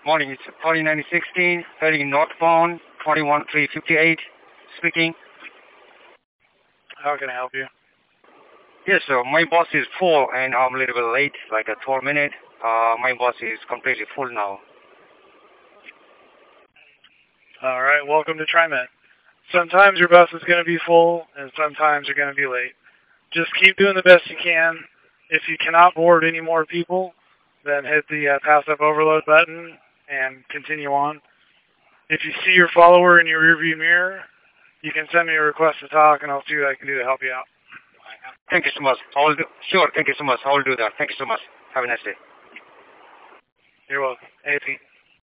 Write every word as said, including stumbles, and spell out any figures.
Morning, it's forty-nine sixteen, heading northbound, twenty-one three fifty-eight. Speaking. How can I help you? Yes, sir. My bus is full and I'm a little bit late, like a twelve minute. Uh, my bus is completely full now. All right, welcome to TriMet. Sometimes your bus is going to be full, and sometimes you're going to be late. Just keep doing the best you can. If you cannot board any more people, then hit the uh, pass up overload button and continue on. If you see your follower in your rearview mirror, you can send me a request to talk, and I'll see what I can do to help you out. Thank you so much. I will do. Sure, thank you so much. I will do that. Thank you so much. Have a nice day. You're welcome. A P.